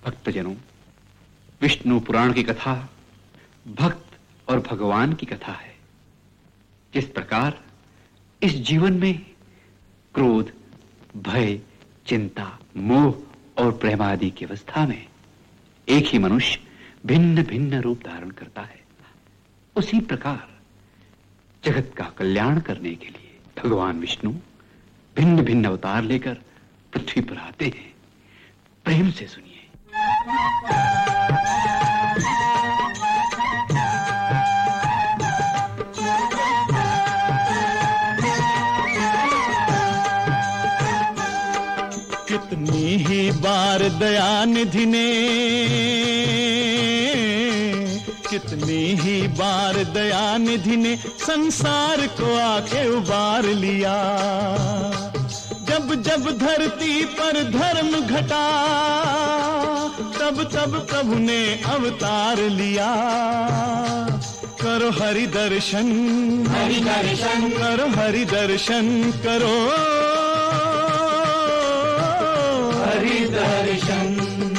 भक्तजनों, विष्णु पुराण की कथा भक्त और भगवान की कथा है। जिस प्रकार इस जीवन में क्रोध, भय, चिंता, मोह और प्रेम आदि की अवस्था में एक ही मनुष्य भिन्न भिन्न रूप धारण करता है, उसी प्रकार जगत का कल्याण करने के लिए भगवान विष्णु भिन्न भिन्न अवतार लेकर पृथ्वी पर आते हैं। प्रेम से सुनिए। कितनी ही बार दयानिधि ने, कितनी ही बार दयानिधि ने संसार को आके उबार लिया। जब जब धरती पर धर्म घटा, तब तब प्रभु ने अवतार लिया। करो हरि दर्शन, हरि दर्शन करो, हरि दर्शन करो, हरि दर्शन।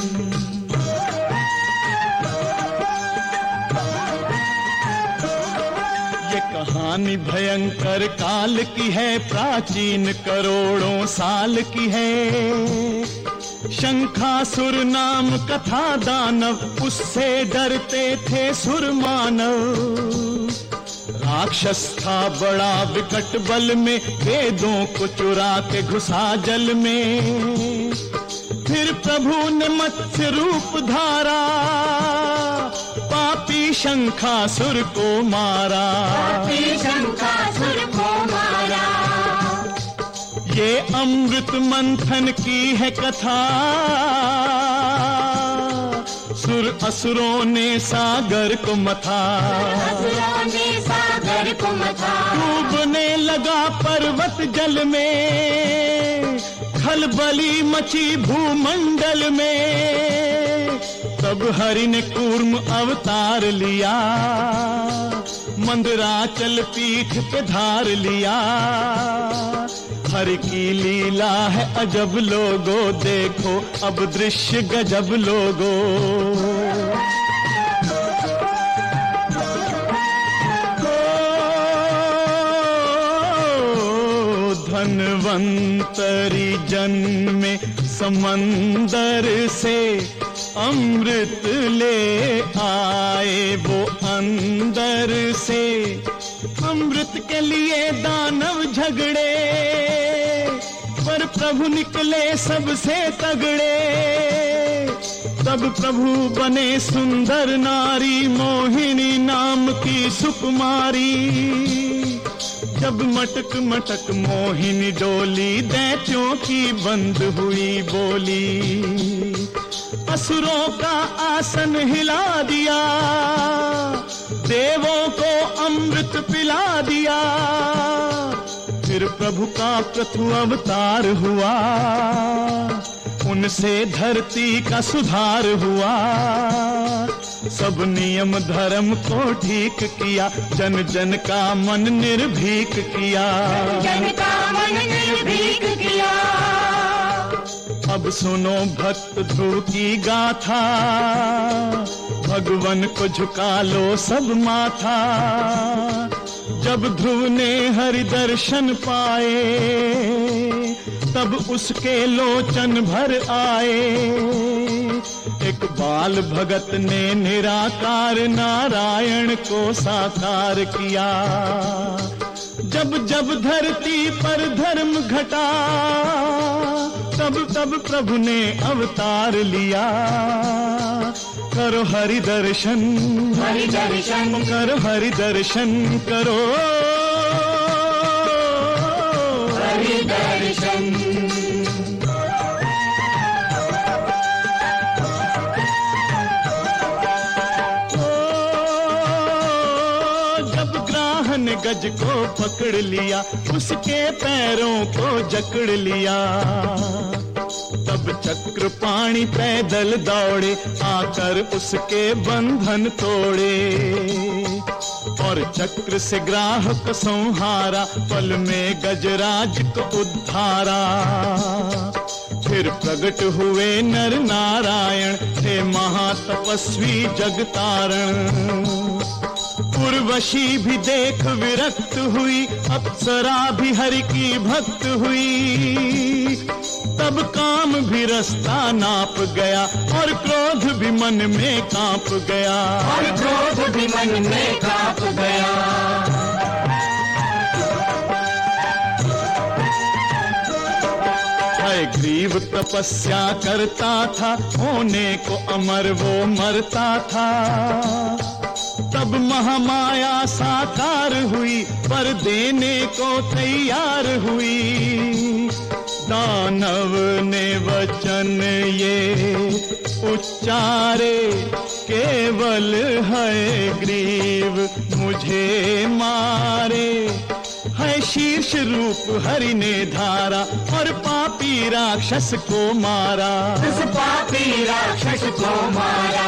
ये कहानी भयंकर काल की है, प्राचीन करोड़ों साल की है। शंखासुर नाम कथा दानव, उससे डरते थे सुर मानव। राक्षस था बड़ा विकट बल में, वेदों को चुरा के घुसा जल में। फिर प्रभु ने मत्स्य रूप धारा, पापी शंखासुर को मारा, पापी शंखासुर को मारा। ये अमृत मंथन की है कथा, सुर असुरों ने सागर को मथा, असुरों ने सागर को मथा। डूबने लगा पर्वत जल में, खलबली मची भूमंडल में। तब हरि ने कूर्म अवतार लिया, मंदराचल पीठ पे धार लिया। हरि की लीला है अजब लोगो, देखो अब दृश्य गजब लोगो। धनवंतरी जन्मे समंदर से, अमृत ले आए वो अंदर से। अमृत के लिए दानव झगड़े, पर प्रभु निकले सबसे तगड़े। तब प्रभु बने सुंदर नारी, मोहिनी नाम की सुकुमारी। जब मटक मटक मोहिनी डोली, दैत्यों की बंद हुई बोली। असुरों का आसन हिला दिया, देवों को अमृत पिला दिया। फिर प्रभु का प्रथम अवतार हुआ, उनसे धरती का सुधार हुआ। सब नियम धर्म को ठीक किया, जन जन का मन निर्भीक किया, जन का मन निर्भीक किया। अब सुनो भक्त ध्रुव की गाथा, भगवन को झुका लो सब माथा। जब ध्रुव ने हरि दर्शन पाए, तब उसके लोचन भर आए। एक बाल भगत ने निराकार नारायण को साकार किया। जब जब धरती पर धर्म घटा, तब तब प्रभु ने अवतार लिया। करो हरि दर्शन, हरि दर्शन करो, हरि दर्शन करो, हरि दर्शन। जब ग्राहन गज को पकड़ लिया, उसके पैरों को जकड़ लिया। तब चक्र पाणी पैदल दौड़े, आकर उसके बंधन तोड़े। और चक्र से ग्राह को संहारा, पल में गजराज को उद्धारा। फिर प्रकट हुए नर नारायण, थे महातपस्वी जगतारण। उर्वशी भी देख विरक्त हुई, अप्सरा भी हरि की भक्त हुई। तब काम भी रास्ता नाप गया, और क्रोध भी मन में कांप गया, और क्रोध भी मन में कांप गया। ग्रीव तपस्या करता था, होने को अमर वो मरता था। तब महामाया साकार हुई, पर देने को तैयार हुई। दानव ने वचन ये उच्चारे, केवल है ग्रीव मुझे मारे। है शीर्ष रूप हरि ने धारा, और पापी राक्षस को मारा, उस पापी राक्षस को मारा।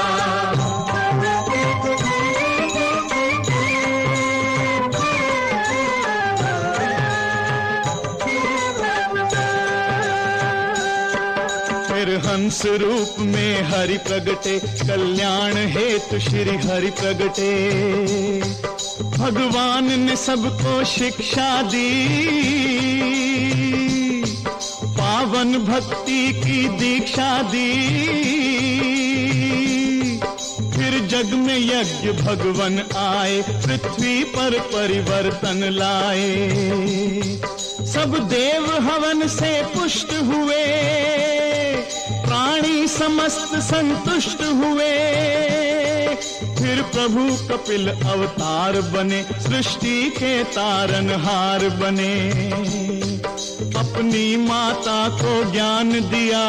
फिर हंस रूप में हरि प्रगटे, कल्याण हेतु श्री हरि प्रगटे। भगवान ने सबको शिक्षा दी, पावन भक्ति की दीक्षा दी। फिर जग में यज्ञ भगवन आए, पृथ्वी पर परिवर्तन लाए। सब देव हवन से पुष्ट हुए, प्राणी समस्त संतुष्ट हुए। फिर प्रभु कपिल अवतार बने, सृष्टि के तारनहार बने। अपनी माता को ज्ञान दिया,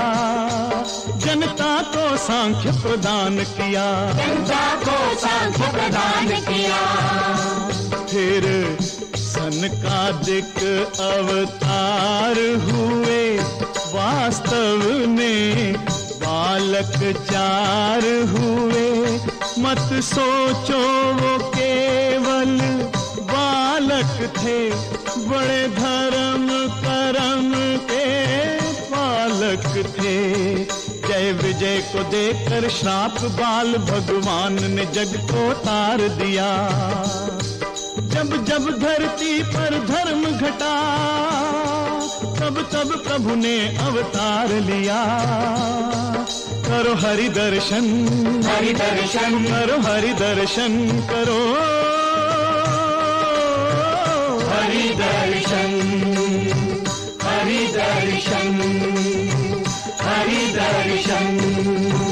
जनता को सांख्य प्रदान किया, जनता को सांख्य प्रदान किया। फिर सनकादिक अवतार हुए, वास्तव में बालक 4 हुए। मत सोचो वो केवल बालक थे, बड़े धर्म कर्म के पालक थे। जय विजय को देकर श्राप बाल भगवान ने जग को तार दिया। जब जब धरती पर धर्म घटा, तब तब प्रभु ने अवतार लिया। करो हरि दर्शन, हरि दर्शन करो हरि दर्शन करो, हरि दर्शन, हरि दर्शन, हरि दर्शन।